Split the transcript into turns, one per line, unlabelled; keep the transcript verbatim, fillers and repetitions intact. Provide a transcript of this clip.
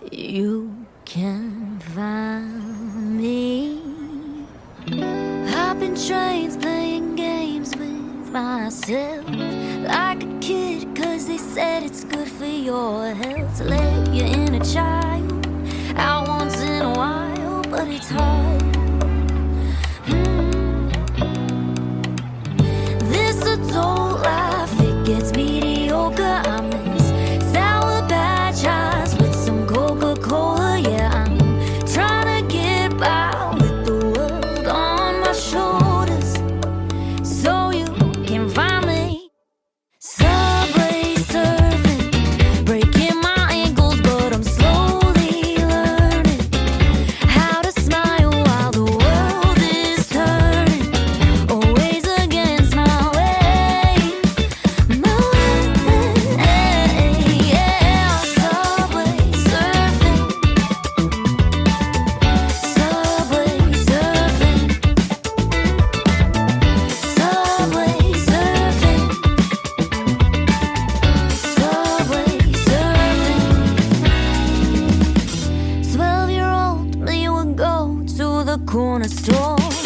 You can find me hopping trains, playing games with myself like a kid, cause they said it's good for your health to let you in a child out once in a while, but it's hard. hmm. This adult life, it gets mediocre. I miss sour patch eyes with some Coca-Cola. Yeah, I'm trying to get by with the world on my shoulders, so you can find me subway surfing, breaking my ankles, but I'm slowly learning how to smile while the world is turning, always against my way, my way, yeah. Subway surfing, subway surfing, subway surfing, subway surfing. Twelve-year-old me would go to the corner store